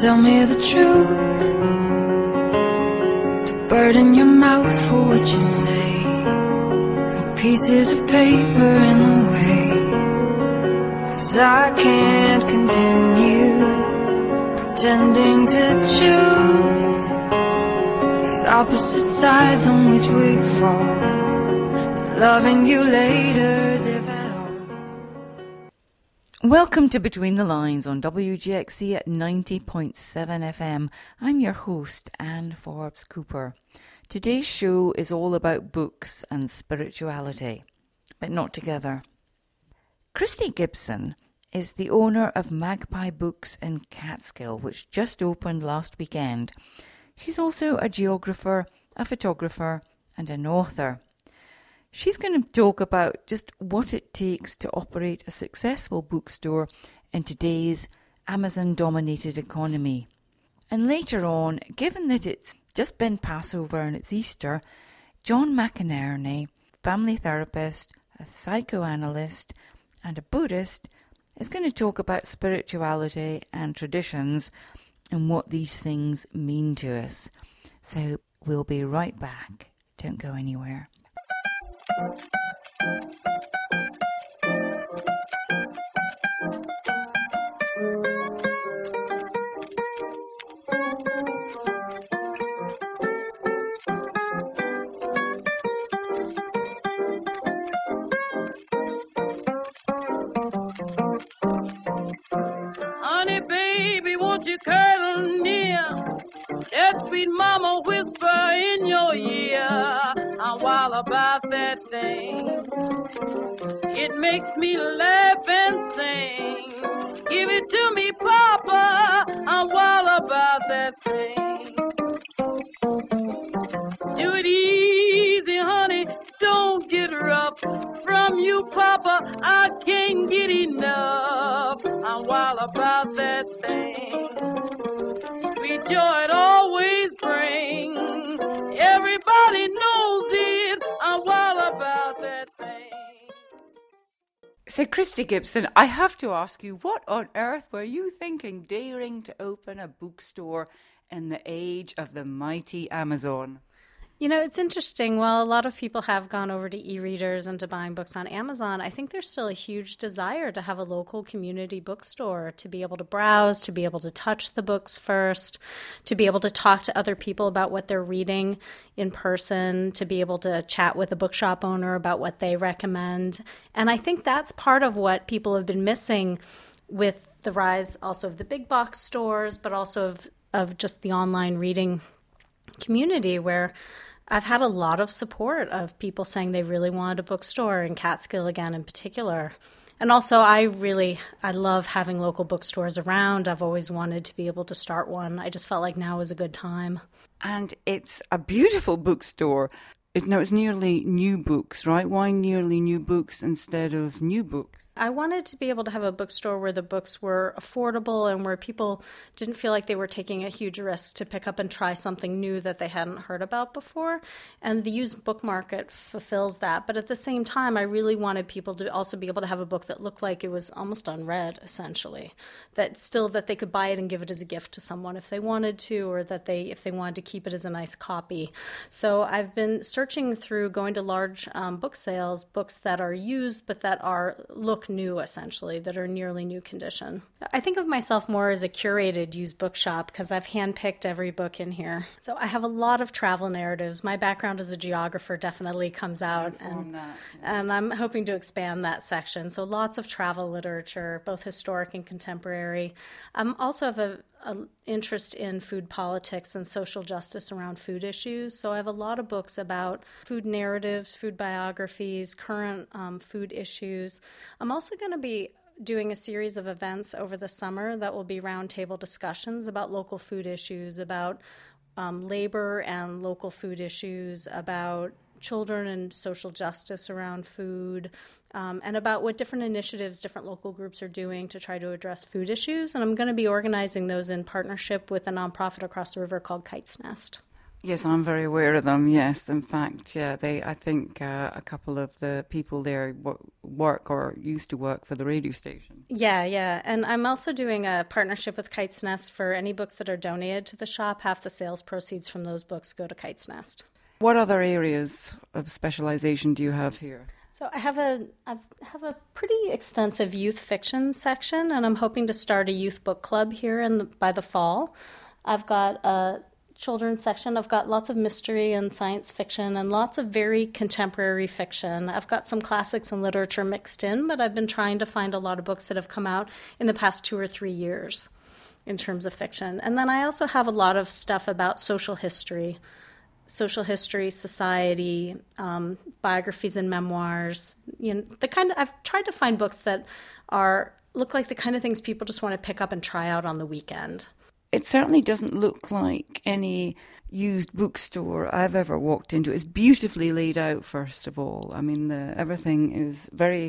tell me the truth. To burden your mouth for what you say. No pieces of paper in the way. 'Cause I can't continue pretending to choose these opposite sides on which we fall. Loving you later as if at all. Welcome to Between the Lines on WGXC at 90.7 FM. I'm your host, Anne Forbes Cooper. Today's show is all about books and spirituality, but not together. Christy Gibson is the owner of Magpie Books in Catskill, which just opened last weekend. She's also a geographer, a photographer, and an author. She's going to talk about just what it takes to operate a successful bookstore in today's Amazon-dominated economy. And later on, given that it's just been Passover and it's Easter, John McInerney, family therapist, a psychoanalyst, and a Buddhist, is going to talk about spirituality and traditions and what these things mean to us. So we'll be right back. Don't go anywhere. Honey, baby, won't you cuddle near? That sweet mama whisper in your ear. I'm wild about that thing. It makes me laugh and sing. Give it to me, Papa. I'm wild about that thing. Do it easy, honey. Don't get rough. From you, Papa, I can't get enough. I'm wild about that thing. Sweet joy it always brings. Everybody knows it. I'm wild about that thing. So, Christy Gibson, I have to ask you, what on earth were you thinking daring to open a bookstore in the age of the mighty Amazon? You know, it's interesting. While a lot of people have gone over to e-readers and to buying books on Amazon, I think there's still a huge desire to have a local community bookstore, to be able to browse, to be able to touch the books first, to be able to talk to other people about what they're reading in person, to be able to chat with a bookshop owner about what they recommend. And I think that's part of what people have been missing with the rise also of the big box stores, but also of just the online reading community, where I've had a lot of support of people saying they really wanted a bookstore in Catskill again in particular. And also I love having local bookstores around. I've always wanted to be able to start one. I just felt like now was a good time. And it's a beautiful bookstore. It's nearly new books, right? Why nearly new books instead of new books? I wanted to be able to have a bookstore where the books were affordable and where people didn't feel like they were taking a huge risk to pick up and try something new that they hadn't heard about before. And the used book market fulfills that. But at the same time, I really wanted people to also be able to have a book that looked like it was almost unread, essentially. That they could buy it and give it as a gift to someone if they wanted to, or that if they wanted to keep it as a nice copy. So I've been searching through, going to large book sales, books that are used but that look new, essentially, that are nearly new condition. I think of myself more as a curated used bookshop because I've handpicked every book in here. So I have a lot of travel narratives. My background as a geographer definitely comes out, and I'm hoping to expand that section. So lots of travel literature, both historic and contemporary. I also have an interest in food politics and social justice around food issues. So I have a lot of books about food narratives, food biographies, current food issues. I'm also going to be doing a series of events over the summer that will be roundtable discussions about local food issues, about labor and local food issues, about children and social justice around food, and about what different initiatives different local groups are doing to try to address food issues. And I'm going to be organizing those in partnership with a nonprofit across the river called Kite's Nest. Yes, I'm very aware of them. Yes, in fact, yeah, I think a couple of the people there work or used to work for the radio station. Yeah. And I'm also doing a partnership with Kite's Nest for any books that are donated to the shop. Half the sales proceeds from those books go to Kite's Nest. What other areas of specialization do you have here? So I have a pretty extensive youth fiction section, and I'm hoping to start a youth book club here by the fall. I've got a children's section. I've got lots of mystery and science fiction and lots of very contemporary fiction. I've got some classics and literature mixed in, but I've been trying to find a lot of books that have come out in the past 2 or 3 years in terms of fiction. And then I also have a lot of stuff about social history, society, biographies and memoirs. I've tried to find books that look like the kind of things people just want to pick up and try out on the weekend. It certainly doesn't look like any used bookstore I've ever walked into. It's beautifully laid out, first of all. I mean, everything is very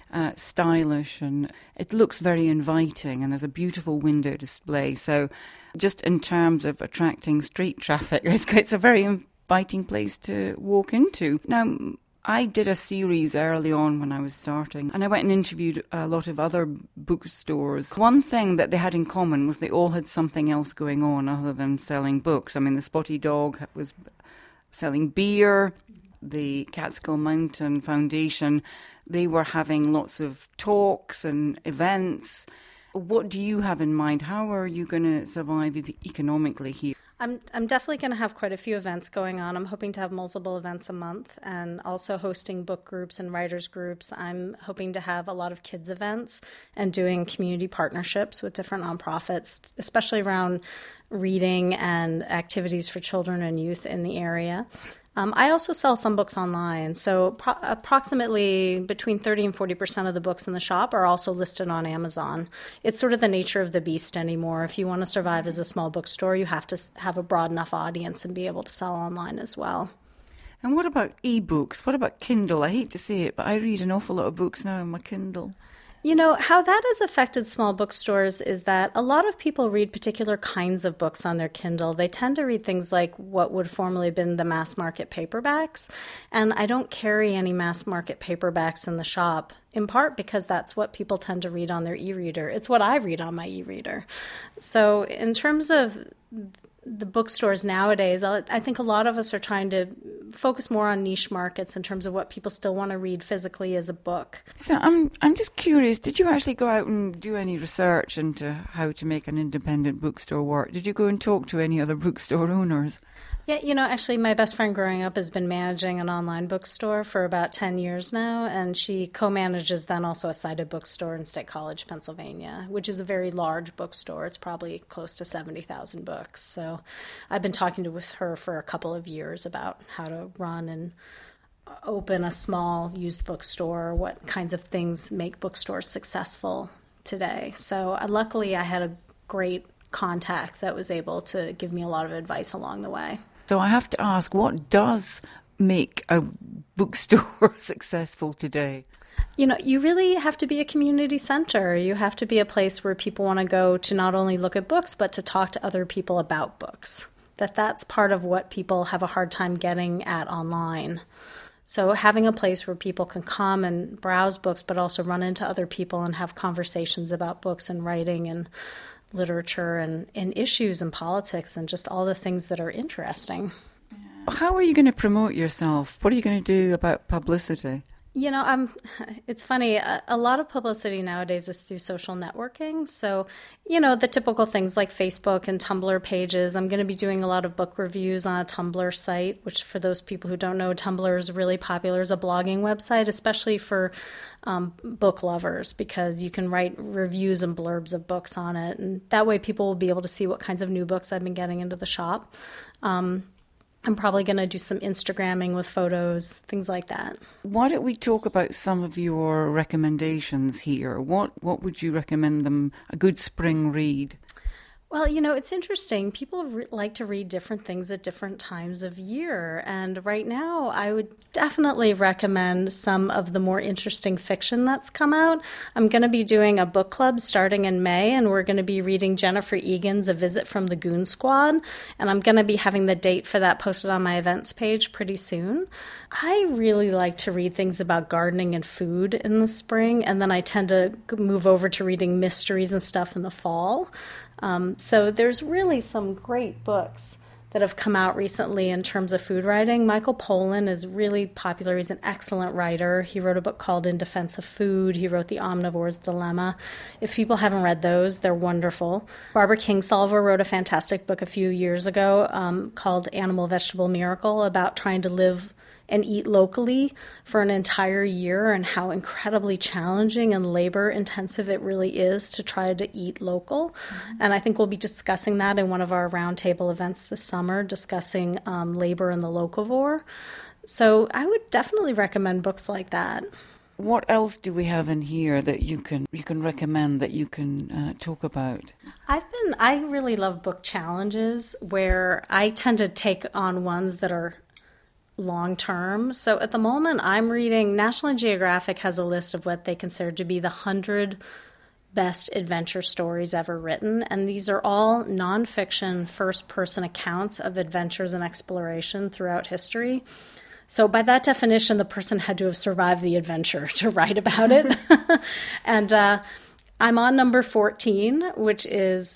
stylish and it looks very inviting, and there's a beautiful window display. So just in terms of attracting street traffic, it's a very inviting place to walk into. Now, I did a series early on when I was starting, and I went and interviewed a lot of other bookstores. One thing that they had in common was they all had something else going on other than selling books. I mean, the Spotty Dog was selling beer, the Catskill Mountain Foundation, they were having lots of talks and events. What do you have in mind? How are you going to survive economically here? I'm definitely going to have quite a few events going on. I'm hoping to have multiple events a month and also hosting book groups and writers groups. I'm hoping to have a lot of kids events and doing community partnerships with different nonprofits, especially around reading and activities for children and youth in the area. I also sell some books online, so approximately between 30 and 40% of the books in the shop are also listed on Amazon. It's sort of the nature of the beast anymore. If you want to survive as a small bookstore, you have to have a broad enough audience and be able to sell online as well. And what about ebooks? What about Kindle? I hate to say it, but I read an awful lot of books now on my Kindle. You know, how that has affected small bookstores is that a lot of people read particular kinds of books on their Kindle. They tend to read things like what would formerly have been the mass market paperbacks. And I don't carry any mass market paperbacks in the shop, in part because that's what people tend to read on their e-reader. It's what I read on my e-reader. So in terms of the bookstores nowadays, I think a lot of us are trying to focus more on niche markets in terms of what people still want to read physically as a book. So I'm just curious, did you actually go out and do any research into how to make an independent bookstore work? Did you go and talk to any other bookstore owners? Yeah, you know, actually my best friend growing up has been managing an online bookstore for about 10 years now, and she co-manages then also a Cited bookstore in State College, Pennsylvania, which is a very large bookstore. It's probably close to 70,000 books. So I've been talking with her for a couple of years about how to run and open a small used bookstore, what kinds of things make bookstores successful today. So luckily I had a great contact that was able to give me a lot of advice along the way. So I have to ask, what does make a bookstore successful today? You know, you really have to be a community center. You have to be a place where people want to go to not only look at books, but to talk to other people about books. That's part of what people have a hard time getting at online. So having a place where people can come and browse books, but also run into other people and have conversations about books and writing and literature and issues and politics and just all the things that are interesting. How are you going to promote yourself? What are you going to do about publicity? You know, it's funny. A lot of publicity nowadays is through social networking. So, you know, the typical things like Facebook and Tumblr pages. I'm going to be doing a lot of book reviews on a Tumblr site, which for those people who don't know, Tumblr is really popular as a blogging website, especially for book lovers, because you can write reviews and blurbs of books on it. And that way people will be able to see what kinds of new books I've been getting into the shop. I'm probably going to do some Instagramming with photos, things like that. Why don't we talk about some of your recommendations here? What would you recommend them, a good spring read? Well, it's interesting. People like to read different things at different times of year. And right now, I would definitely recommend some of the more interesting fiction that's come out. I'm going to be doing a book club starting in May, and we're going to be reading Jennifer Egan's A Visit from the Goon Squad. And I'm going to be having the date for that posted on my events page pretty soon. I really like to read things about gardening and food in the spring, and then I tend to move over to reading mysteries and stuff in the fall. So there's really some great books that have come out recently in terms of food writing. Michael Pollan is really popular. He's an excellent writer. He wrote a book called In Defense of Food. He wrote The Omnivore's Dilemma. If people haven't read those, they're wonderful. Barbara Kingsolver wrote a fantastic book a few years ago called Animal Vegetable Miracle about trying to live and eat locally for an entire year, and how incredibly challenging and labor intensive it really is to try to eat local. Mm-hmm. And I think we'll be discussing that in one of our roundtable events this summer, discussing labor in the locavore. So I would definitely recommend books like that. What else do we have in here that you can recommend, that you can talk about? I really love book challenges where I tend to take on ones that are long term. So at the moment, I'm reading, National Geographic has a list of what they consider to be the 100 best adventure stories ever written. And these are all nonfiction, first-person accounts of adventures and exploration throughout history. So by that definition, the person had to have survived the adventure to write about it. And I'm on number 14, which is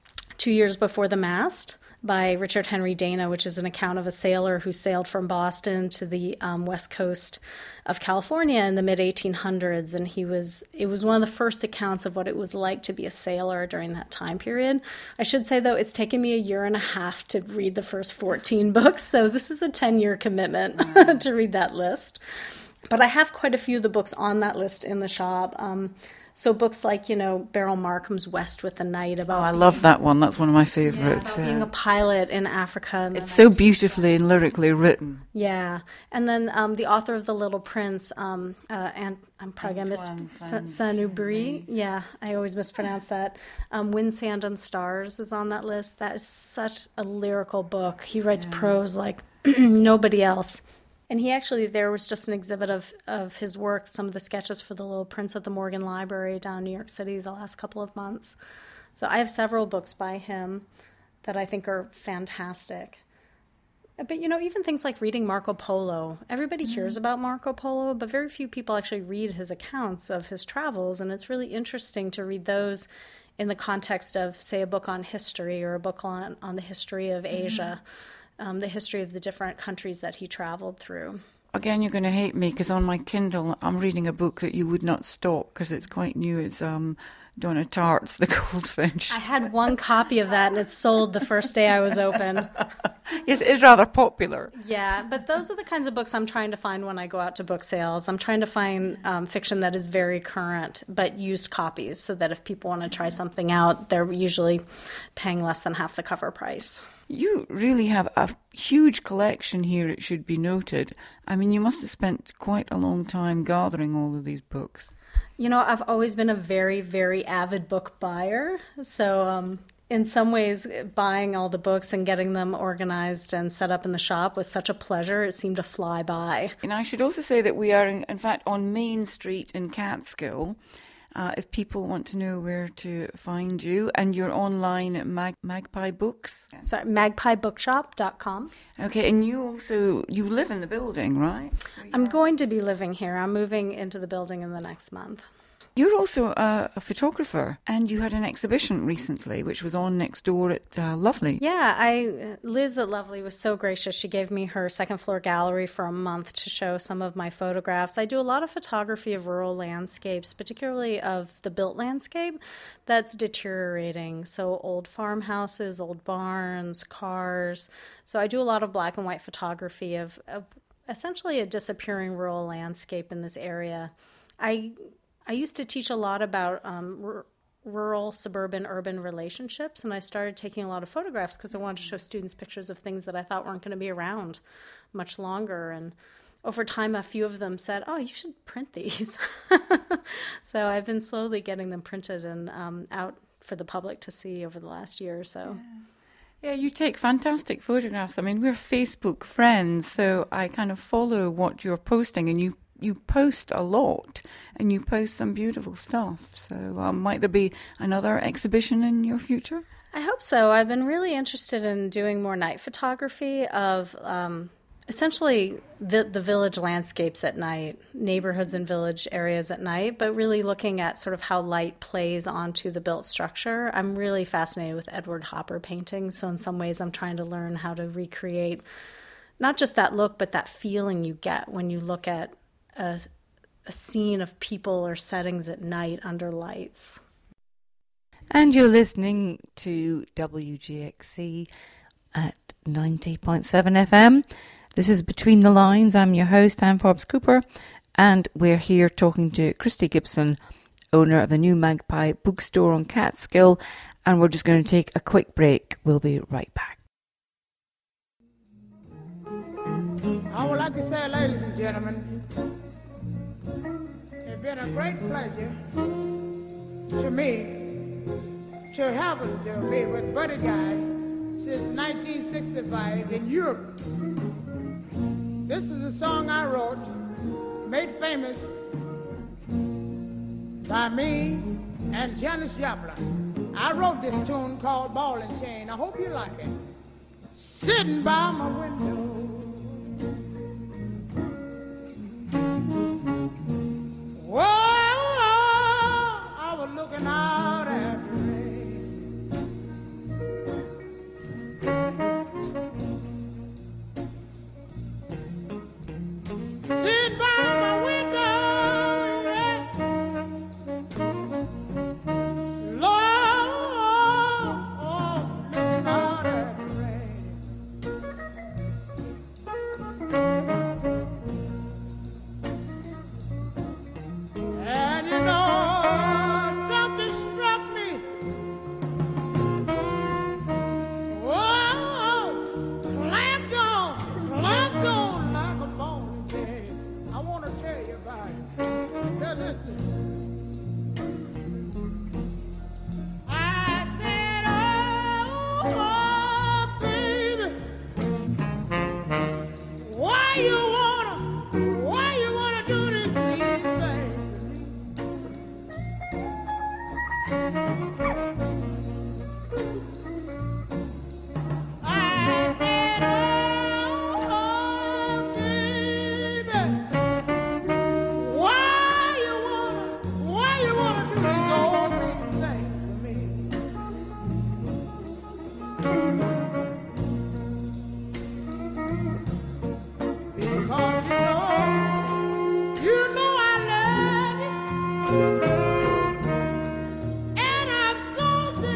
2 Years Before the Mast, by Richard Henry Dana, which is an account of a sailor who sailed from Boston to the west coast of California in the mid-1800s. And it was one of the first accounts of what it was like to be a sailor during that time period. I should say, though, it's taken me a year and a half to read the first 14 books. So this is a 10-year commitment to read that list. But I have quite a few of the books on that list in the shop. So books like, Beryl Markham's West with the Night. About I love that one. That's one of my favorites. About being a pilot in Africa. It's so beautifully and lyrically written. Yeah. And then the author of The Little Prince, and I'm probably going to Saint-Exupéry. Yeah, I always mispronounce that. Wind, Sand, and Stars is on that list. That is such a lyrical book. He writes prose like nobody else. And there was just an exhibit of his work, some of the sketches for The Little Prince at the Morgan Library down in New York City the last couple of months. So I have several books by him that I think are fantastic. But, even things like reading Marco Polo. Everybody hears about Marco Polo, but very few people actually read his accounts of his travels. And it's really interesting to read those in the context of, say, a book on history or a book on the history of Asia. The history of the different countries that he traveled through. Again, you're going to hate me because on my Kindle, I'm reading a book that you would not stock because it's quite new. It's Donna Tartt's The Goldfinch. I had one copy of that and it sold the first day I was open. Yes, it is rather popular. Yeah, but those are the kinds of books I'm trying to find when I go out to book sales. I'm trying to find fiction that is very current, but used copies, so that if people want to try something out, they're usually paying less than half the cover price. You really have a huge collection here, it should be noted. I mean, you must have spent quite a long time gathering all of these books. I've always been a very, very avid book buyer. So in some ways, buying all the books and getting them organized and set up in the shop was such a pleasure. It seemed to fly by. And I should also say that we are, in fact, on Main Street in Catskill. If people want to know where to find you, and you're online at Magpie Books. Sorry, magpiebookshop.com. Okay, and you live in the building, right? I'm going to be living here. I'm moving into the building in the next month. You're also a photographer, and you had an exhibition recently, which was on next door at Lovely. Yeah, Liz at Lovely was so gracious. She gave me her second floor gallery for a month to show some of my photographs. I do a lot of photography of rural landscapes, particularly of the built landscape that's deteriorating. So old farmhouses, old barns, cars. So I do a lot of black and white photography of essentially a disappearing rural landscape in this area. I used to teach a lot about rural, suburban, urban relationships, and I started taking a lot of photographs because I wanted to show students pictures of things that I thought weren't going to be around much longer. And over time, a few of them said, "Oh, you should print these." So I've been slowly getting them printed and out for the public to see over the last year or so. Yeah, you take fantastic photographs. I mean, we're Facebook friends, so I kind of follow what you're posting, and you post a lot, and you post some beautiful stuff. So might there be another exhibition in your future? I hope so. I've been really interested in doing more night photography of essentially the village landscapes at night, neighborhoods and village areas at night, but really looking at sort of how light plays onto the built structure. I'm really fascinated with Edward Hopper paintings, so in some ways I'm trying to learn how to recreate not just that look, but that feeling you get when you look at a scene of people or settings at night under lights. And you're listening to WGXC at 90.7 FM. This is Between the Lines. I'm your host, Anne Forbes Cooper, and we're here talking to Christy Gibson, owner of the New Magpie Bookstore on Catskill, and we're just going to take a quick break. We'll be right back. I would like to say, ladies and gentlemen, it's been a great pleasure to me to happen to be with Buddy Guy since 1965 in Europe. This is a song I wrote, made famous by me and Janis Joplin. I wrote this tune called Ball and Chain. I hope you like it. Sitting by my window, whoa, I was looking out at the rain. Sit by my window, yeah. Lord, looking out at the rain. And you know, something struck me. Whoa, clamped on like a bone chain. I want to tell you about it. Now listen. I said, oh, baby, why you wanna do this mean things to me? I said, oh, baby, why you wanna do these old mean things to me? Because you know I love you, and I'm so sick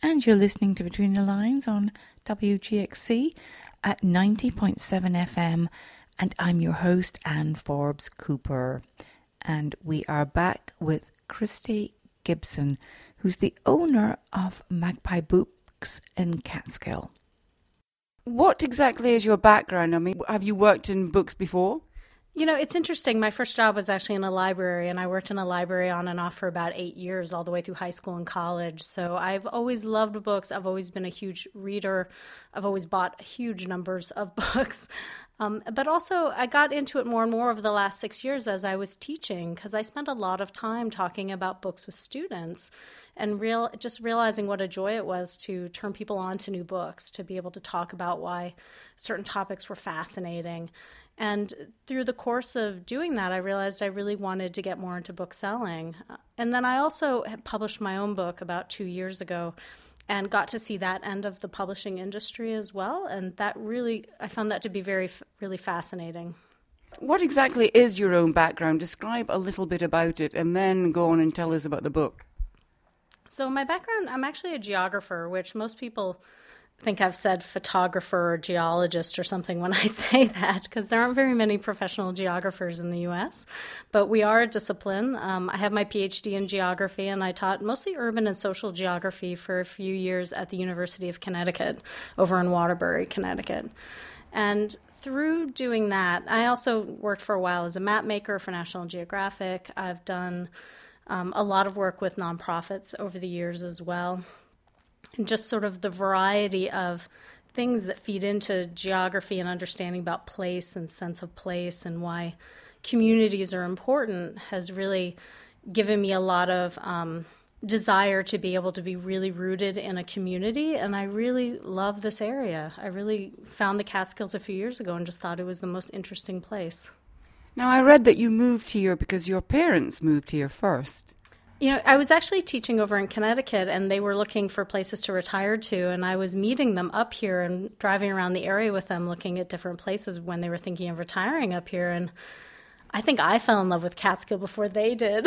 And you're listening to Between the Lines on WGXC at 90.7 FM. And I'm your host, Anne Forbes Cooper. And we are back with Christy Gibson, who's the owner of Magpie Books in Catskill. What exactly is your background? I mean, have you worked in books before? You know, it's interesting. My first job was actually in a library, and I worked in a library on and off for about 8 years, all the way through high school and college. So I've always loved books. I've always been a huge reader. I've always bought huge numbers of books. But also, I got into it more and more over the last 6 years as I was teaching, because I spent a lot of time talking about books with students and just realizing what a joy it was to turn people on to new books, to be able to talk about why certain topics were fascinating. And through the course of doing that, I realized I really wanted to get more into book selling. And then I also published my own book about 2 years ago and got to see that end of the publishing industry as well. And that really, I found that to be really fascinating. What exactly is your own background? Describe a little bit about it and then go on and tell us about the book. So my background, I'm actually a geographer, which most people think I've said photographer or geologist or something when I say that, because there aren't very many professional geographers in the U.S., but we are a discipline. I have my PhD in geography, and I taught mostly urban and social geography for a few years at the University of Connecticut over in Waterbury, Connecticut. And through doing that, I also worked for a while as a map maker for National Geographic. I've done a lot of work with nonprofits over the years as well. And just sort of the variety of things that feed into geography and understanding about place and sense of place and why communities are important has really given me a lot of desire to be able to be really rooted in a community. And I really love this area. I really found the Catskills a few years ago and just thought it was the most interesting place. Now, I read that you moved here because your parents moved here first. You know, I was actually teaching over in Connecticut, and they were looking for places to retire to, and I was meeting them up here and driving around the area with them, looking at different places when they were thinking of retiring up here. And I think I fell in love with Catskill before they did.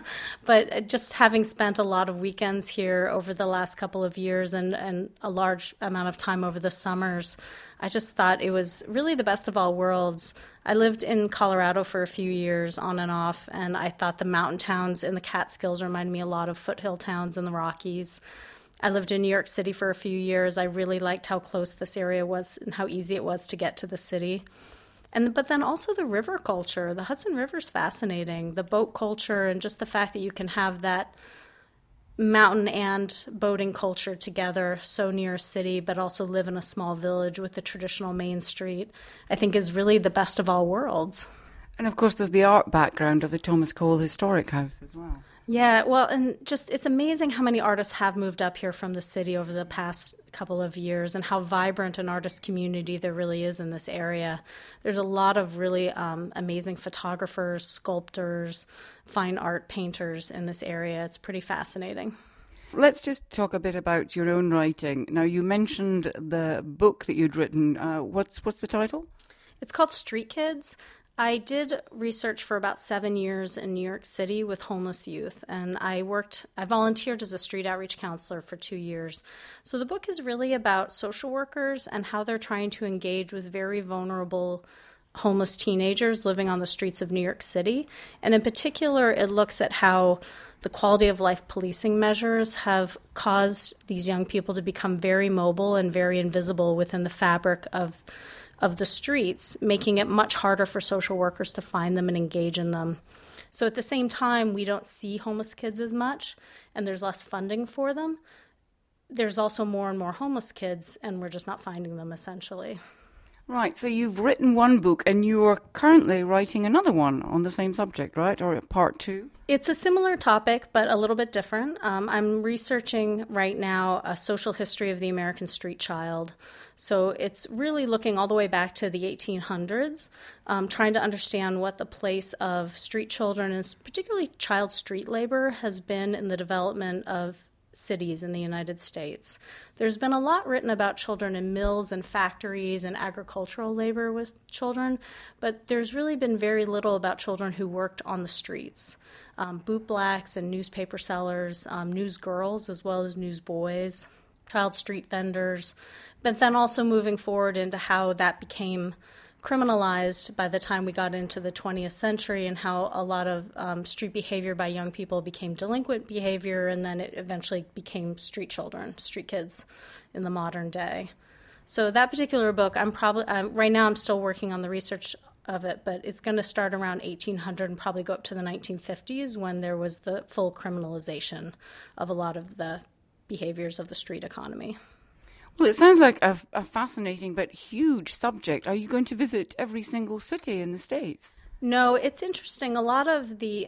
But just having spent a lot of weekends here over the last couple of years and a large amount of time over the summers, I just thought it was really the best of all worlds. I lived in Colorado for a few years on and off, and I thought the mountain towns in the Catskills remind me a lot of foothill towns in the Rockies. I lived in New York City for a few years. I really liked how close this area was and how easy it was to get to the city. But then also the river culture. The Hudson River's fascinating. The boat culture and just the fact that you can have that mountain and boating culture together so near a city, but also live in a small village with the traditional main street, I think is really the best of all worlds. And of course there's the art background of the Thomas Cole Historic House as well. Yeah, well, and just it's amazing how many artists have moved up here from the city over the past couple of years and how vibrant an artist community there really is in this area. There's a lot of really amazing photographers, sculptors, fine art painters in this area. It's pretty fascinating. Let's just talk a bit about your own writing. Now, you mentioned the book that you'd written. What's the title? It's called Street Kids. I did research for about 7 years in New York City with homeless youth, and I volunteered as a street outreach counselor for 2 years. So the book is really about social workers and how they're trying to engage with very vulnerable homeless teenagers living on the streets of New York City. And in particular, it looks at how the quality of life policing measures have caused these young people to become very mobile and very invisible within the fabric of the streets, making it much harder for social workers to find them and engage in them. So at the same time, we don't see homeless kids as much, and there's less funding for them. There's also more and more homeless kids, and we're just not finding them, essentially. Right, so you've written one book, and you are currently writing another one on the same subject, right, or part 2? It's a similar topic, but a little bit different. I'm researching right now a social history of the American street child. So it's really looking all the way back to the 1800s, trying to understand what the place of street children, and particularly child street labor, has been in the development of cities in the United States. There's been a lot written about children in mills and factories and agricultural labor with children, but there's really been very little about children who worked on the streets. Bootblacks and newspaper sellers, newsgirls as well as newsboys. child street vendors, but then also moving forward into how that became criminalized by the time we got into the 20th century, and how a lot of street behavior by young people became delinquent behavior, and then it eventually became street children, street kids in the modern day. So that particular book, right now I'm still working on the research of it, but it's going to start around 1800 and probably go up to the 1950s, when there was the full criminalization of a lot of the behaviors of the street economy. Well, it sounds like a fascinating but huge subject. Are you going to visit every single city in the States? No, it's interesting. A lot of the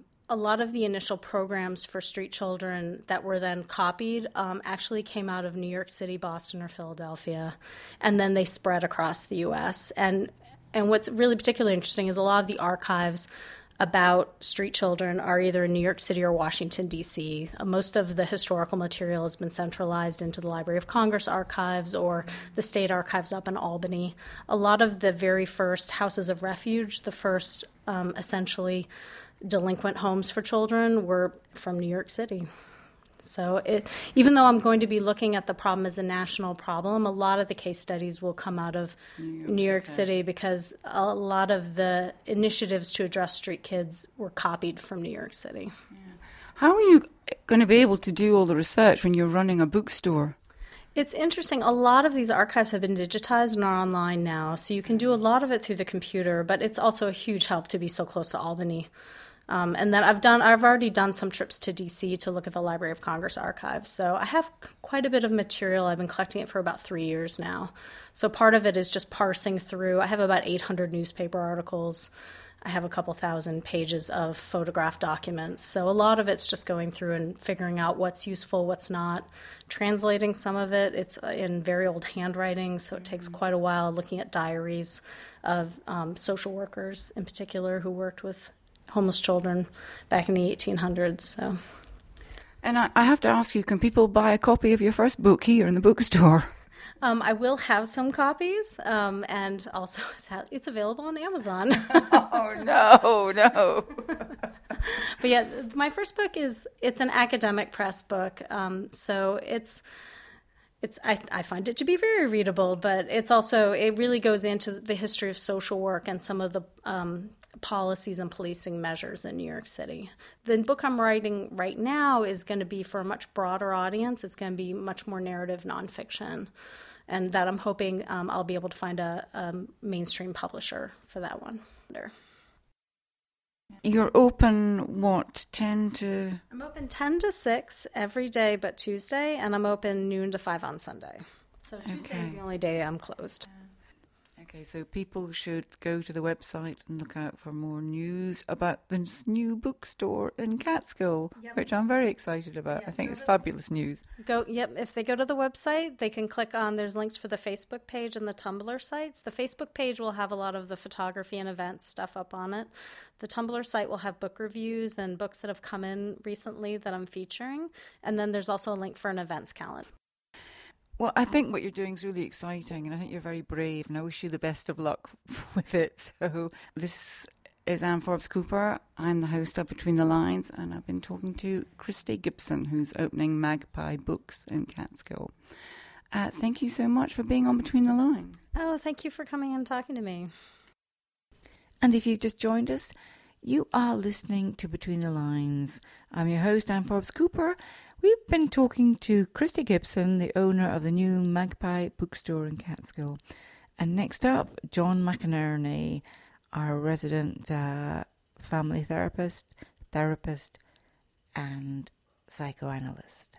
initial programs for street children that were then copied actually came out of New York City, Boston, or Philadelphia, and then they spread across the U.S. And what's really particularly interesting is a lot of the archives about street children are either in New York City or Washington, D.C. Most of the historical material has been centralized into the Library of Congress archives or the state archives up in Albany. A lot of the very first houses of refuge, the first essentially delinquent homes for children, were from New York City. So even though I'm going to be looking at the problem as a national problem, a lot of the case studies will come out of New York City, because a lot of the initiatives to address street kids were copied from New York City. Yeah. How are you going to be able to do all the research when you're running a bookstore? It's interesting. A lot of these archives have been digitized and are online now, so you can do a lot of it through the computer, but it's also a huge help to be so close to Albany. And then I've already done some trips to DC to look at the Library of Congress archives. So I have quite a bit of material. I've been collecting it for about 3 years now. So part of it is just parsing through. I have about 800 newspaper articles. I have a couple thousand pages of photograph documents. So a lot of it's just going through and figuring out what's useful, what's not, translating some of it. It's in very old handwriting, so it takes quite a while, looking at diaries of social workers in particular who worked with homeless children back in the 1800s. So, and I have to ask you, can people buy a copy of your first book here in the bookstore? I will have some copies, and also it's available on Amazon. Oh, no. But yeah, my first book it's an academic press book, so I find it to be very readable, but it really goes into the history of social work and some of the policies and policing measures in New York City. The book I'm writing right now is going to be for a much broader audience. It's going to be much more narrative nonfiction, and that I'm hoping I'll be able to find a mainstream publisher for that one. You're open, 10 to... I'm open 10 to 6 every day but Tuesday, and I'm open noon to 5 on Sunday. So Tuesday is the only day I'm closed. Okay, so people should go to the website and look out for more news about this new bookstore in Catskill, which I'm very excited about. I think it's fabulous news. If they go to the website, they can click on, there's links for the Facebook page and the Tumblr sites. The Facebook page will have a lot of the photography and events stuff up on it. The Tumblr site will have book reviews and books that have come in recently that I'm featuring. And then there's also a link for an events calendar. Well, I think what you're doing is really exciting, and I think you're very brave, and I wish you the best of luck with it. So this is Anne Forbes Cooper. I'm the host of Between the Lines, and I've been talking to Christy Gibson, who's opening Magpie Books in Catskill. Thank you so much for being on Between the Lines. Oh, thank you for coming and talking to me. And if you've just joined us, you are listening to Between the Lines. I'm your host, Anne Forbes Cooper. We've been talking to Christy Gibson, the owner of the new Magpie Bookstore in Catskill. And next up, John McInerney, our resident family therapist, and psychoanalyst.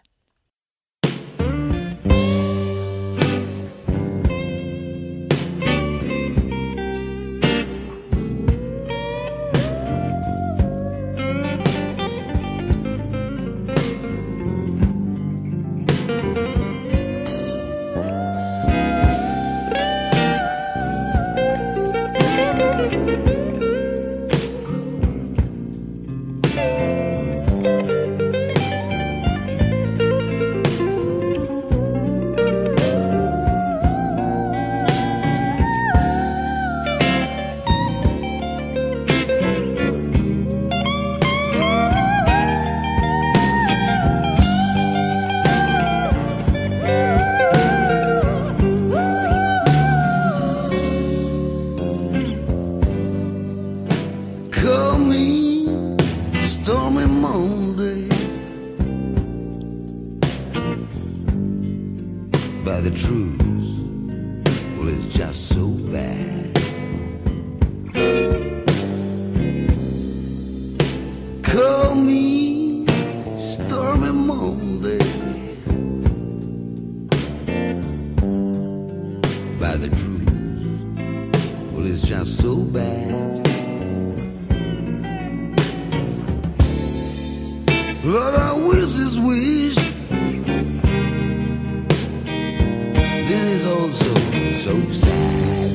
by the truth. Well, it's just so bad. Call me Stormy Monday by the truth. Well, it's just so bad. Lord, I wish this wish. This is also so sad.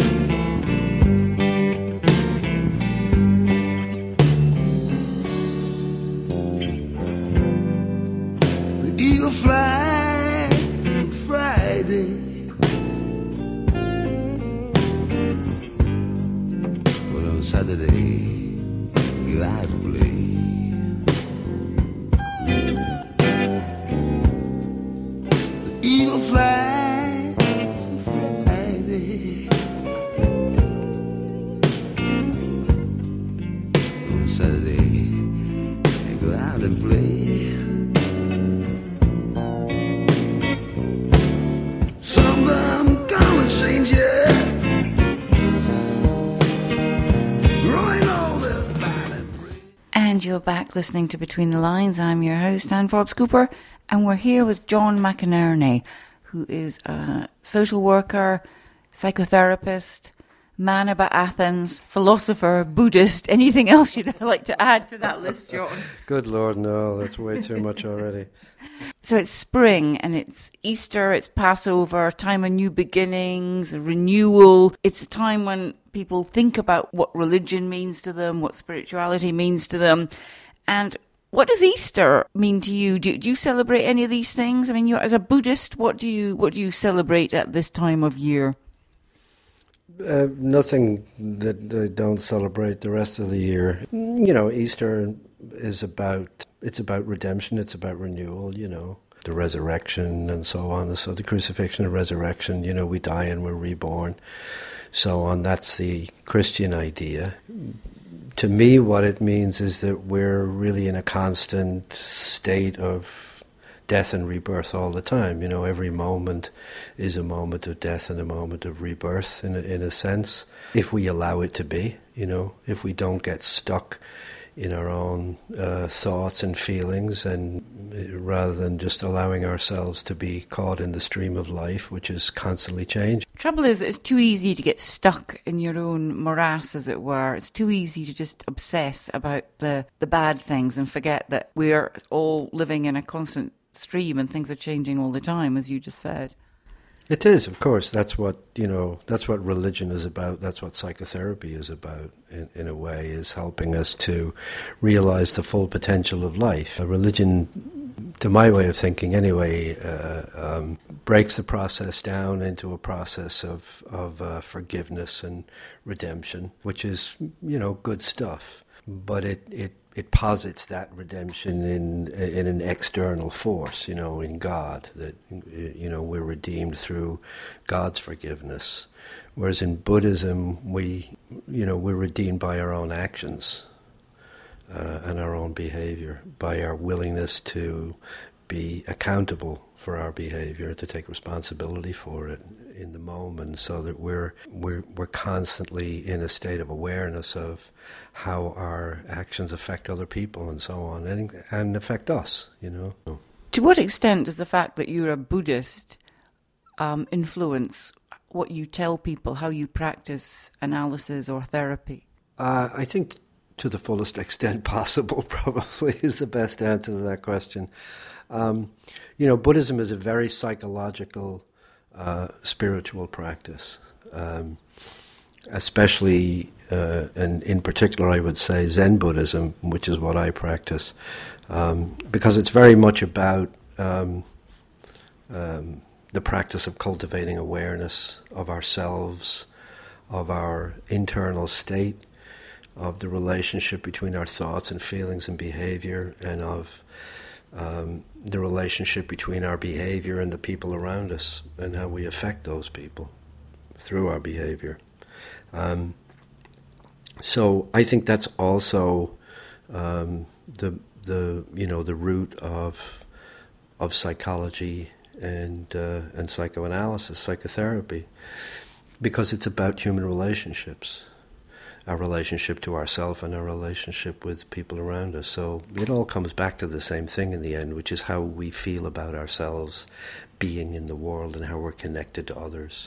The eagle flies on Friday. But on Saturday, you have to play. Eagle fly Friday. On Saturday, they go out and play. Sometime gonna change it. Growing older, bad and brave. And you're back listening to Between the Lines. I'm your host, Anne Forbes Cooper, and we're here with John McInerney, who is a social worker, psychotherapist, man about Athens, philosopher, Buddhist. Anything else you'd like to add to that list, John? Good Lord, no, that's way too much already. So it's spring and it's Easter, it's Passover, time of new beginnings, renewal. It's a time when people think about what religion means to them, what spirituality means to them. And what does Easter mean to you? Do you celebrate any of these things? I mean, you're, as a Buddhist, what do you celebrate at this time of year? Nothing that I don't celebrate the rest of the year. You know, Easter is about redemption, it's about renewal, you know, the resurrection and so on. So the crucifixion and resurrection, you know, we die and we're reborn, so on. That's the Christian idea. To me, what it means is that we're really in a constant state of death and rebirth all the time. You know, every moment is a moment of death and a moment of rebirth in a sense, if we allow it to be, you know, if we don't get stuck in our own thoughts and feelings, and rather than just allowing ourselves to be caught in the stream of life, which is constantly changing. Trouble is that it's too easy to get stuck in your own morass, as it were. It's too easy to just obsess about the bad things and forget that we're all living in a constant stream and things are changing all the time, as you just said. It is, of course. That's what, you know, that's what religion is about. That's what psychotherapy is about, in a way, is helping us to realize the full potential of life. A religion, to my way of thinking anyway, breaks the process down into a process of forgiveness and redemption, which is, you know, good stuff. But it posits that redemption in an external force, you know, in God, that, you know, we're redeemed through God's forgiveness. Whereas in Buddhism, we're redeemed by our own actions and our own behavior, by our willingness to be accountable for our behavior, to take responsibility for it in the moment, so that we're constantly in a state of awareness of how our actions affect other people and so on, and affect us, you know. To what extent does the fact that you're a Buddhist influence what you tell people, how you practice analysis or therapy? I think to the fullest extent possible, probably, is the best answer to that question. You know, Buddhism is a very psychological, spiritual practice, especially, and in particular, I would say Zen Buddhism, which is what I practice, because it's very much about the practice of cultivating awareness of ourselves, of our internal state, of the relationship between our thoughts and feelings and behavior, and of the relationship between our behavior and the people around us, and how we affect those people through our behavior. So I think that's also the root of psychology and psychoanalysis, psychotherapy, because it's about human relationships, our relationship to ourselves and our relationship with people around us. So it all comes back to the same thing in the end, which is how we feel about ourselves being in the world and how we're connected to others.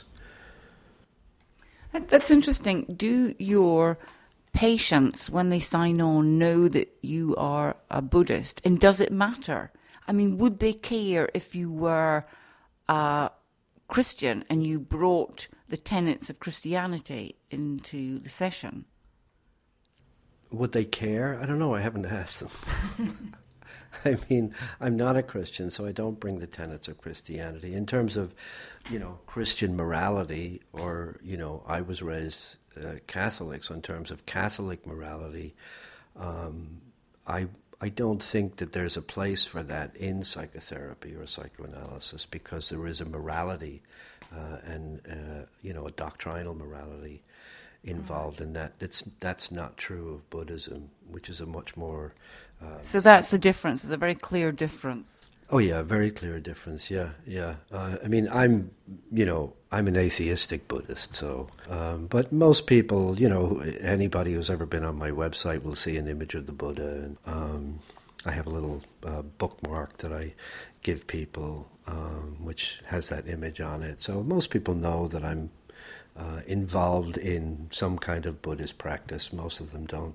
That's interesting. Do your patients, when they sign on, know that you are a Buddhist? And does it matter? I mean, would they care if you were a Christian and you brought the tenets of Christianity into the session? Would they care? I don't know. I haven't asked them. I mean, I'm not a Christian, so I don't bring the tenets of Christianity. In terms of, Christian morality, or, I was raised Catholic, so in terms of Catholic morality, I don't think that there's a place for that in psychotherapy or psychoanalysis, because there is a morality and a doctrinal morality involved in that. That's not true of Buddhism, which is a much more... so that's the difference. There's a very clear difference. Oh yeah, very clear difference. Yeah. I mean, I'm an atheistic Buddhist. So, but most people, anybody who's ever been on my website will see an image of the Buddha. And I have a little bookmark that I give people, which has that image on it. So most people know that I'm involved in some kind of Buddhist practice. Most of them don't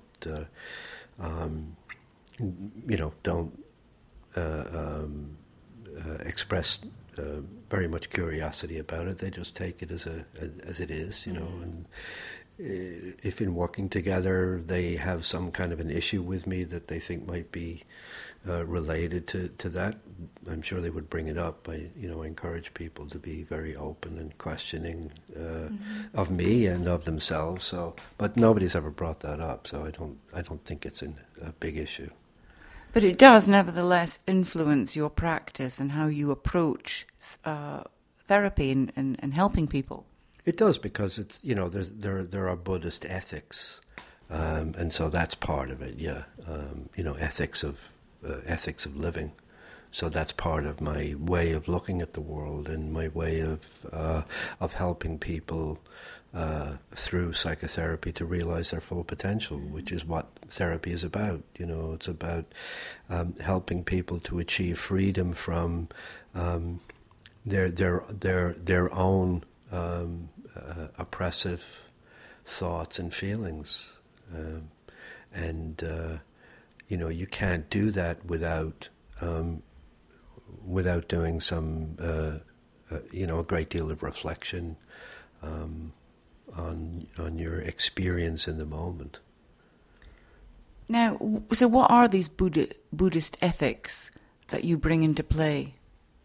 express very much curiosity about it. They just take it as it is, and if in working together they have some kind of an issue with me that they think might be related to that, I'm sure they would bring it up. I encourage people to be very open and questioning of me and of themselves. So, but nobody's ever brought that up, so I don't think it's a big issue. But it does nevertheless influence your practice and how you approach therapy and helping people. It does, because it's there are Buddhist ethics, and so that's part of it. Yeah, ethics of living. So that's part of my way of looking at the world and my way of helping people through psychotherapy to realize their full potential, which is what therapy is about. It's about helping people to achieve freedom from their own oppressive thoughts and feelings, and you can't do that without doing some a great deal of reflection on your experience in the moment. Now, so what are these Buddhist ethics that you bring into play?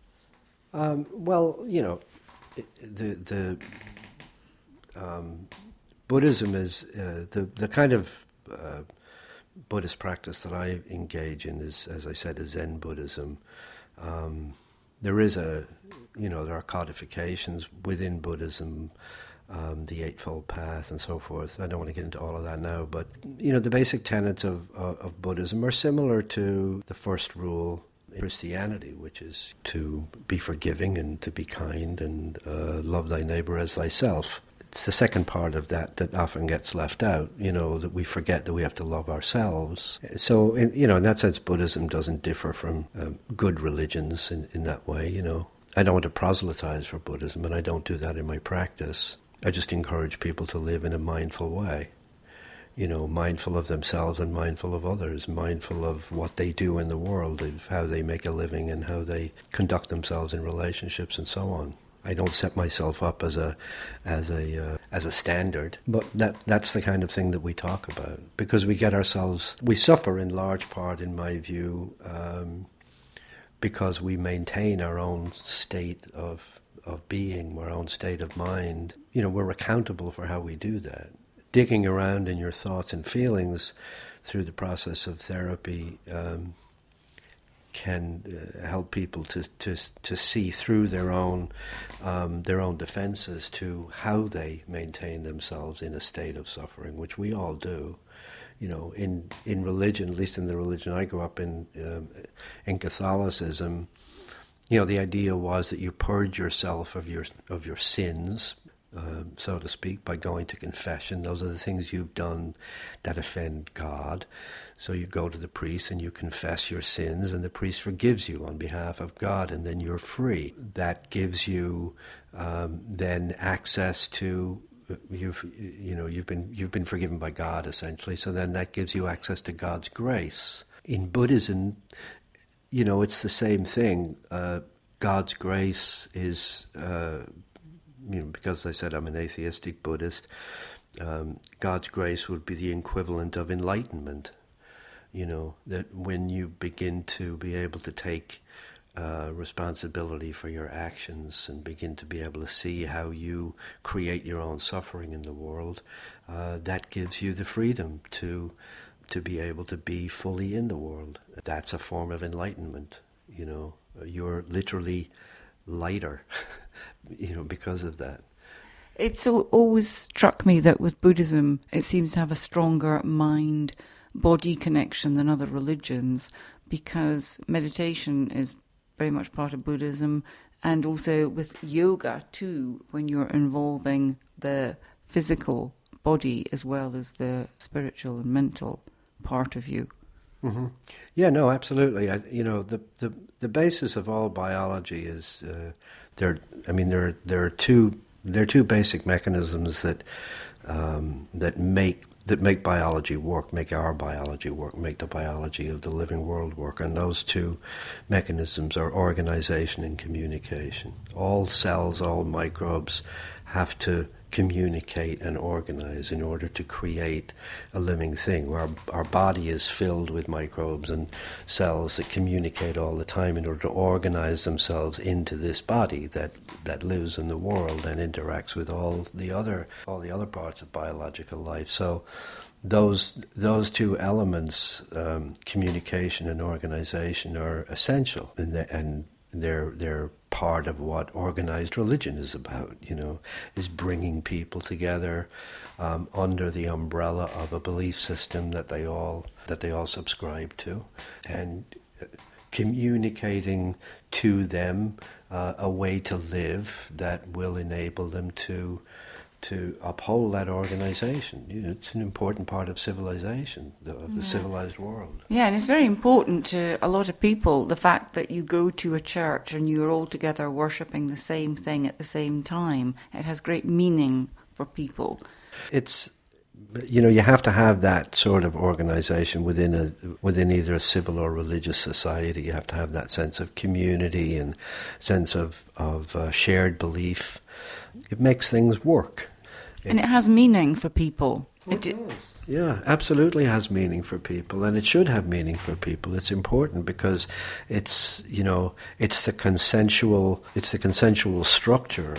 Well, the Buddhism is the kind of Buddhist practice that I engage in is, as I said, is Zen Buddhism. There are codifications within Buddhism, the Eightfold Path and so forth. I don't want to get into all of that now, but the basic tenets of Buddhism are similar to the first rule in Christianity, which is to be forgiving and to be kind and love thy neighbor as thyself. It's the second part of that often gets left out, that we forget that we have to love ourselves. So, in that sense, Buddhism doesn't differ from good religions in that way, I don't want to proselytize for Buddhism, and I don't do that in my practice. I just encourage people to live in a mindful way, mindful of themselves and mindful of others, mindful of what they do in the world, of how they make a living and how they conduct themselves in relationships and so on. I don't set myself up as a standard, but that's the kind of thing that we talk about, because we suffer in large part, in my view, because we maintain our own state of being, our own state of mind. We're accountable for how we do that. Digging around in your thoughts and feelings through the process of therapy can help people to see through their own defenses to how they maintain themselves in a state of suffering, which we all do. In religion, at least in the religion I grew up in Catholicism, the idea was that you purge yourself of your sins, so to speak, by going to confession. Those are the things you've done that offend God. So you go to the priest and you confess your sins, and the priest forgives you on behalf of God, and then you're free. That gives you then access to you've been forgiven by God, essentially. So then that gives you access to God's grace. In Buddhism, it's the same thing. God's grace is, because I said I'm an atheistic Buddhist, God's grace would be the equivalent of enlightenment. That when you begin to be able to take responsibility for your actions and begin to be able to see how you create your own suffering in the world, that gives you the freedom to be able to be fully in the world. That's a form of enlightenment. You're literally lighter, because of that. It's always struck me that with Buddhism, it seems to have a stronger mind-body connection than other religions, because meditation is very much part of Buddhism, and also with yoga too, when you're involving the physical body as well as the spiritual and mental part of you. Mm-hmm. Yeah, no, absolutely. The basis of all biology is there are two basic mechanisms that make biology work, make our biology work, make the biology of the living world work. And those two mechanisms are organization and communication. All cells, all microbes have to communicate and organize in order to create a living thing. Our body is filled with microbes and cells that communicate all the time in order to organize themselves into this body that lives in the world and interacts with all the other parts of biological life. So those two elements, communication and organization, are essential, and they're part of what organized religion is about, is bringing people together under the umbrella of a belief system that they all subscribe to, and communicating to them a way to live that will enable them to uphold that organization. It's an important part of civilization, of the civilized world. Yeah, and it's very important to a lot of people, the fact that you go to a church and you're all together worshipping the same thing at the same time. It has great meaning for people. It's, you have to have that sort of organization within either a civil or religious society. You have to have that sense of community and sense of shared belief. It makes things work. And it has meaning for people. It does. Yeah, absolutely has meaning for people, and it should have meaning for people. It's important because it's the consensual structure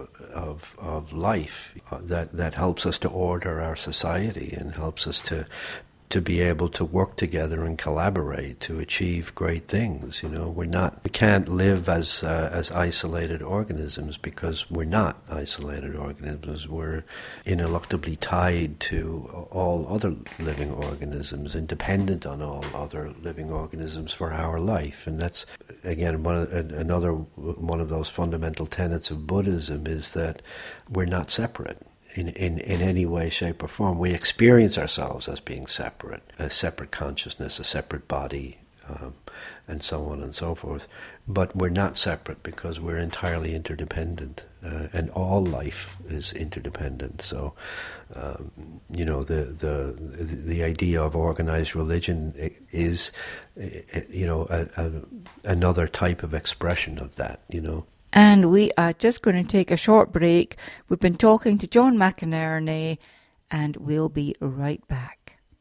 of life that helps us to order our society and helps us to be able to work together and collaborate to achieve great things. We can't live as isolated organisms, because we're not isolated organisms. We're ineluctably tied to all other living organisms and dependent on all other living organisms for our life. And that's, again, another one of those fundamental tenets of Buddhism, is that we're not separate. In any way, shape, or form. We experience ourselves as being separate, a separate consciousness, a separate body, and so on and so forth. But we're not separate because we're entirely interdependent, and all life is interdependent. So, the idea of organized religion is, another type of expression of that. And we are just going to take a short break. We've been talking to John McInerney, and we'll be right back.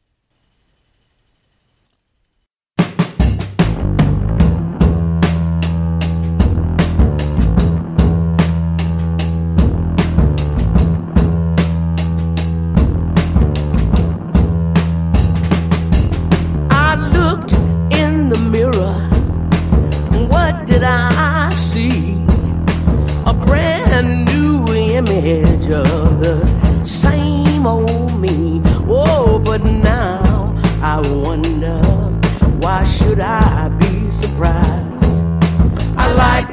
I looked in the mirror. What did I see? A brand new image of the same old me. Oh, but now I wonder, why should I be surprised? I like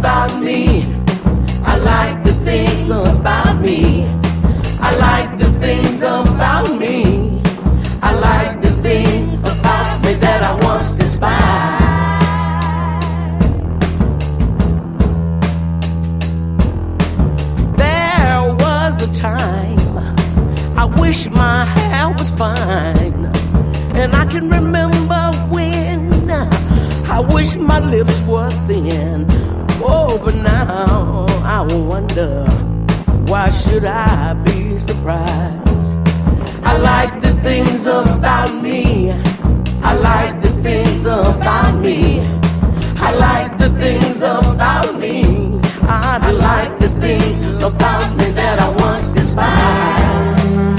about me. I like the things about me. I like the things about me. I like the things about me that I once despised. There was a time I wish my hair was fine, and I can remember when I wish my lips were thin. Oh, but now I wonder, why should I be surprised? I like the things about me. I like the things about me. I like the things about me. I like the things about me that I once despised.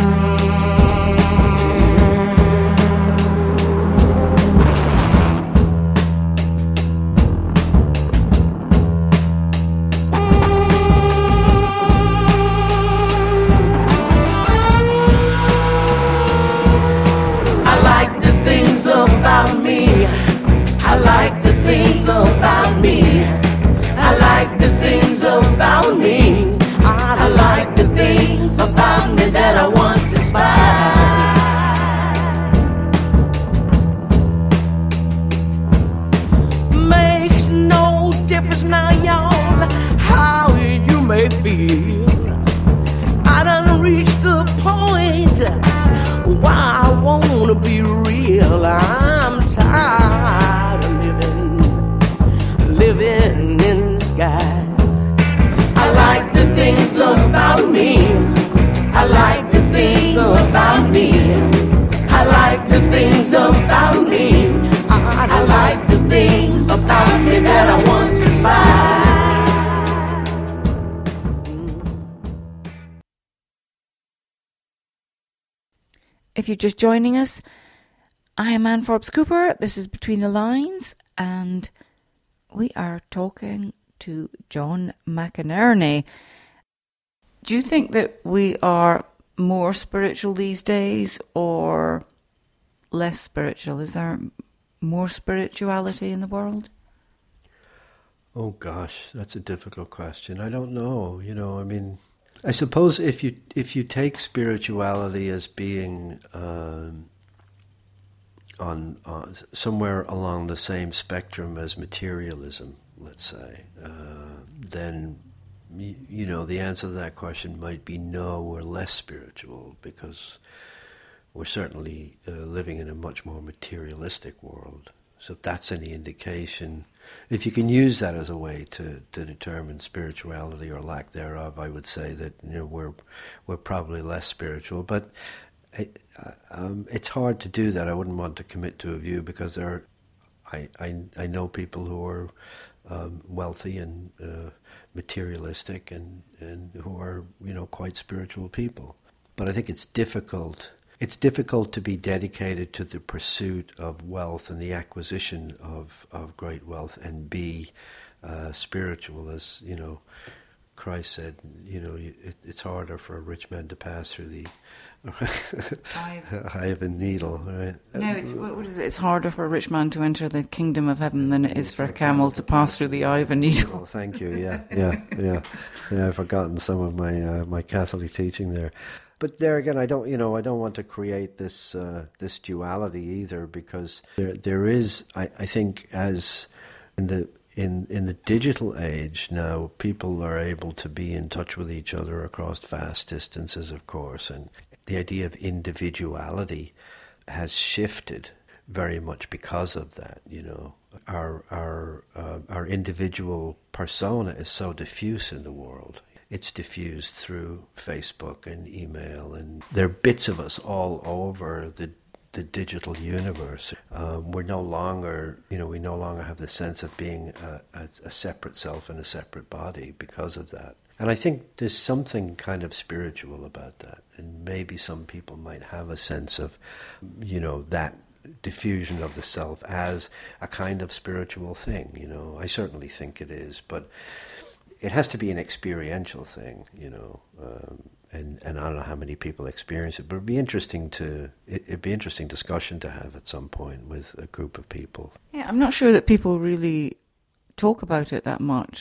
About me, I like the things about me. I like the things about me. I like the things about me that I once despised. Makes no difference now, y'all, how you may feel. I done reached the point why I wanna be real. I'm tired of living in disguise. I like the things about me. I like the things about me. I like the things about me. I like the things about me that I once despised. If you're just joining us, I am Ann Forbes Cooper. This is Between the Lines, and we are talking to John McInerney. Do you think that we are more spiritual these days or less spiritual? Is there more spirituality in the world? Oh gosh, that's a difficult question. I don't know. I mean, I suppose if you take spirituality as being on somewhere along the same spectrum as materialism, let's say, then the answer to that question might be no, we're less spiritual, because we're certainly living in a much more materialistic world. So if that's any indication, if you can use that as a way to determine spirituality or lack thereof, I would say that we're probably less spiritual. But it's hard to do that. I wouldn't want to commit to a view, because I know people who are wealthy and materialistic and who are quite spiritual people. But I think it's difficult. It's difficult to be dedicated to the pursuit of wealth and the acquisition of great wealth and be spiritual, as Christ said. It's harder for a rich man to pass through the eye of a needle, right? No, what is it? It's harder for a rich man to enter the kingdom of heaven than it is for a camel to pass through the eye of a needle. Oh, thank you. Yeah. I've forgotten some of my Catholic teaching there. But there again, I don't want to create this duality either, because there is, I think, as in the digital age now, people are able to be in touch with each other across vast distances, of course, and the idea of individuality has shifted very much because of that. Our individual persona is so diffuse in the world. It's diffused through Facebook and email, and there are bits of us all over the digital universe. We're no longer, we no longer have the sense of being a separate self in a separate body because of that. And I think there's something kind of spiritual about that, and maybe some people might have a sense of, that diffusion of the self as a kind of spiritual thing. I certainly think it is, but it has to be an experiential thing, and I don't know how many people experience it, but it'd be interesting discussion to have at some point with a group of people. Yeah, I'm not sure that people really talk about it that much.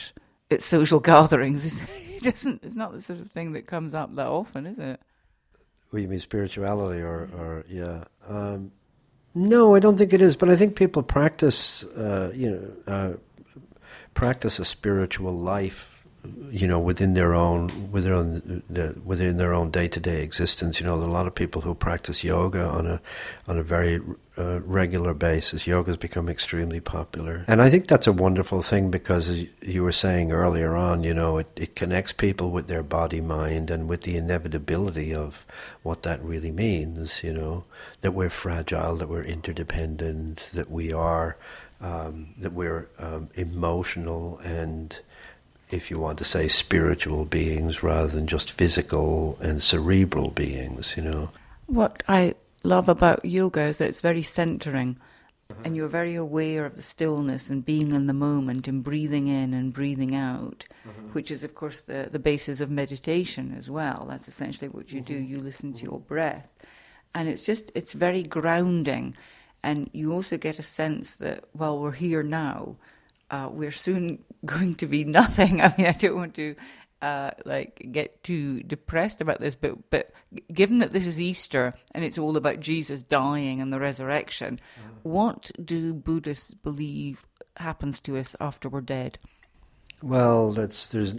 at social gatherings. It's not the sort of thing that comes up that often, is it? Well, you mean spirituality or yeah. No, I don't think it is, but I think people practice, practice a spiritual life, within their own day-to-day existence. There are a lot of people who practice yoga on a very regular basis. Yoga has become extremely popular, and I think that's a wonderful thing because, as you were saying earlier on, it connects people with their body, mind, and with the inevitability of what that really means. That we're fragile, that we're interdependent, that we are, that we're emotional and, if you want to say, spiritual beings rather than just physical and cerebral beings, What I love about yoga is that it's very centering, and you're very aware of the stillness and being in the moment and breathing in and breathing out, which is, of course, the basis of meditation as well. That's essentially what you do. You listen to your breath. And it's very grounding. And you also get a sense that, well, we're here now. We're soon going to be nothing. I mean, I don't want to get too depressed about this, but given that this is Easter and it's all about Jesus dying and the resurrection, what do Buddhists believe happens to us after we're dead? Well, there's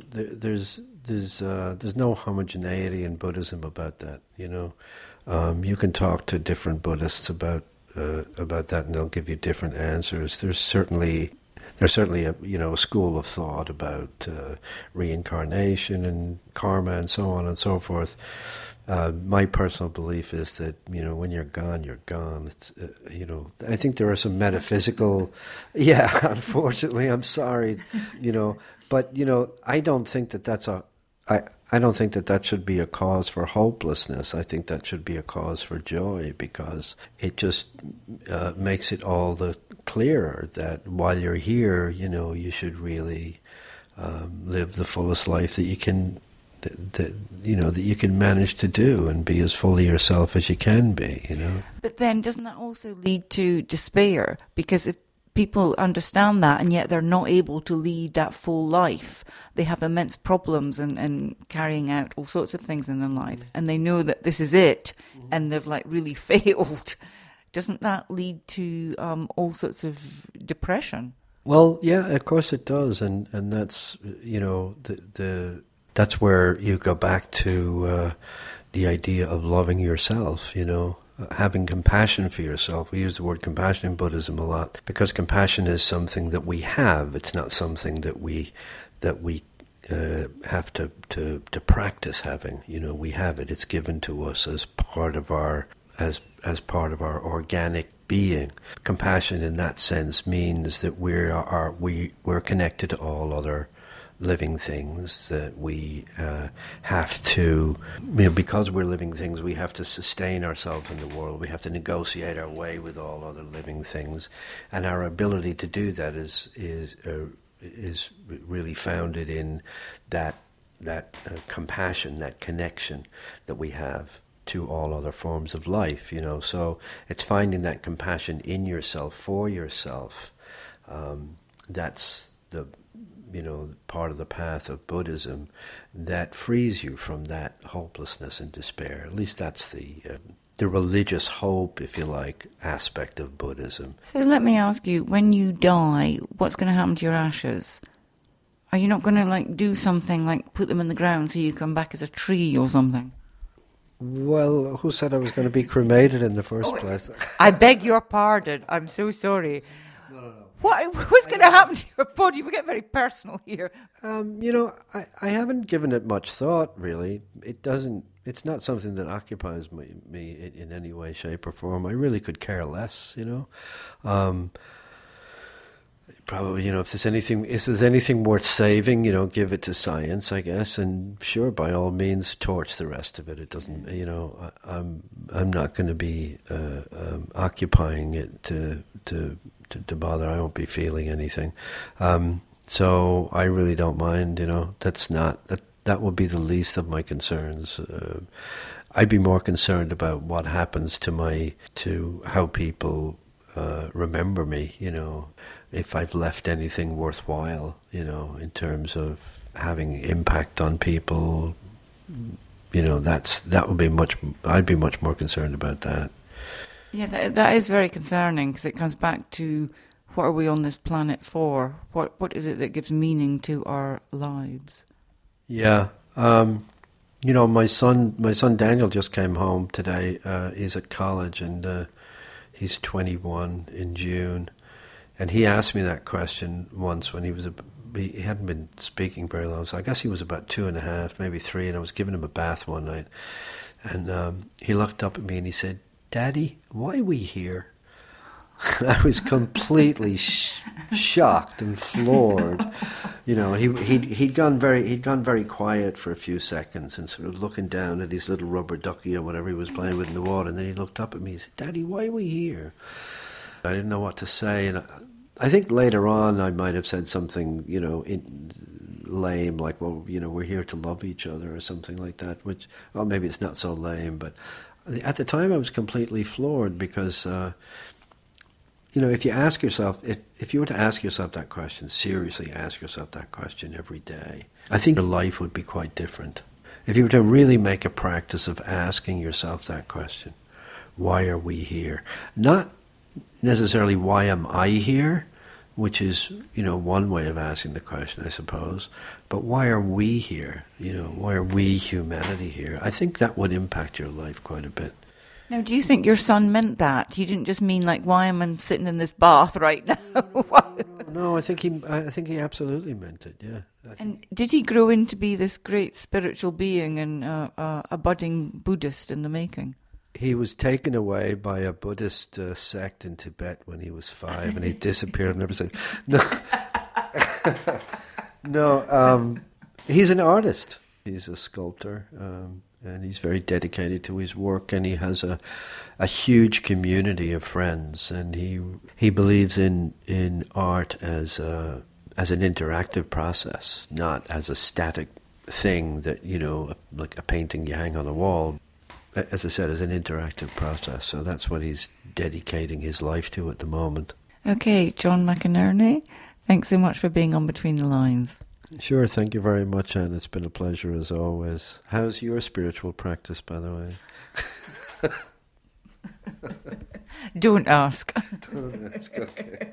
no homogeneity in Buddhism about that. You can talk to different Buddhists about that, and they'll give you different answers. There's certainly a school of thought about reincarnation and karma and so on and so forth. My personal belief is that when you're gone, you're gone. It's I think there are some metaphysical, unfortunately, I'm sorry, but I don't think that I don't think that should be a cause for hopelessness. I think that should be a cause for joy, because it just makes it all the clearer that while you're here, you should really live the fullest life that you can, that you can manage to do, and be as fully yourself as you can be. But then, doesn't that also lead to despair? Because if people understand that and yet they're not able to lead that full life, they have immense problems and carrying out all sorts of things in their life, and they know that this is it, and they've really failed. Doesn't that lead to all sorts of depression? Well, yeah, of course it does, and that's that's where you go back to the idea of loving yourself. Having compassion for yourself. We use the word compassion in Buddhism a lot because compassion is something that we have. It's not something that we have to practice having. We have it. It's given to us as part of our as part of our organic being. Compassion in that sense means that we're connected to all other living things, that we have to, because we're living things, we have to sustain ourselves in the world. We have to negotiate our way with all other living things, and our ability to do that is really founded in that compassion, that connection that we have to all other forms of life. So it's finding that compassion in yourself for yourself. That's the part of the path of Buddhism that frees you from that hopelessness and despair. At least that's the religious hope, if you like, aspect of Buddhism. So let me ask you, when you die, what's going to happen to your ashes? Are you not going to do something like put them in the ground so you come back as a tree or something? Well, who said I was going to be cremated in the first place? I beg your pardon. I'm so sorry. No. What's going to happen to your body? We get very personal here. I haven't given it much thought, really. It's not something that occupies me in any way, shape, or form. I really could care less, Probably, if there's anything worth saving, give it to science, I guess, and sure, by all means, torch the rest of it. It doesn't, I'm not going to be occupying it to bother. I won't be feeling anything, so I really don't mind. That will be the least of my concerns. I'd be more concerned about what happens to how people remember me. if I've left anything worthwhile, in terms of having impact on people. That would be I'd be much more concerned about that. Yeah, that is very concerning, because it comes back to, what are we on this planet for? What is it that gives meaning to our lives? Yeah. My son Daniel just came home today. He's at college, and he's 21 in June. And he asked me that question once when he hadn't been speaking very long. So I guess he was about 2.5, maybe 3, and I was giving him a bath one night. And he looked up at me and he said, "Daddy, why are we here?" I was completely shocked and floored. He'd gone very quiet for a few seconds and sort of looking down at his little rubber ducky or whatever he was playing with in the water. And then he looked up at me and said, "Daddy, why are we here?" I didn't know what to say, and I think later on I might have said something, lame, like, "Well, we're here to love each other," or something like that. Which, well, maybe it's not so lame, but at the time I was completely floored because. If you ask yourself, if you were to ask yourself that question, seriously ask yourself that question every day, I think your life would be quite different. If you were to really make a practice of asking yourself that question, why are we here? Not necessarily why am I here, which is, one way of asking the question, I suppose, but why are we here? Why are we, humanity, here? I think that would impact your life quite a bit. Now, do you think your son meant that? He didn't just mean, like, why am I sitting in this bath right now? No, I think he absolutely meant it, yeah. And did he grow into be this great spiritual being and a budding Buddhist in the making? He was taken away by a Buddhist sect in Tibet when he was 5, and he disappeared and never said, no. No, he's an artist. He's a sculptor. And he's very dedicated to his work, and he has a huge community of friends. And he believes in art as an interactive process, not as a static thing that, like a painting you hang on a wall. As I said, as an interactive process. So that's what he's dedicating his life to at the moment. Okay, John McInerney, thanks so much for being on Between the Lines. Sure, thank you very much, Anne. It's been a pleasure as always. How's your spiritual practice, by the way? Don't ask. Don't ask, okay.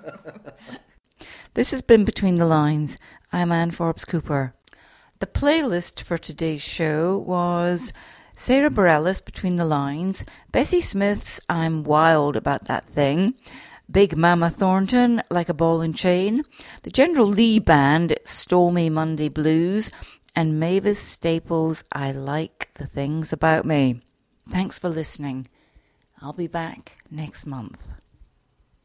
This has been Between the Lines. I'm Anne Forbes Cooper. The playlist for today's show was Sarah Bareilles, Between the Lines, Bessie Smith's I'm Wild About That Thing, Big Mama Thornton, Like a Ball and Chain, the General Lee Band, Stormy Monday Blues, and Mavis Staples' I Like the Things About Me. Thanks for listening. I'll be back next month.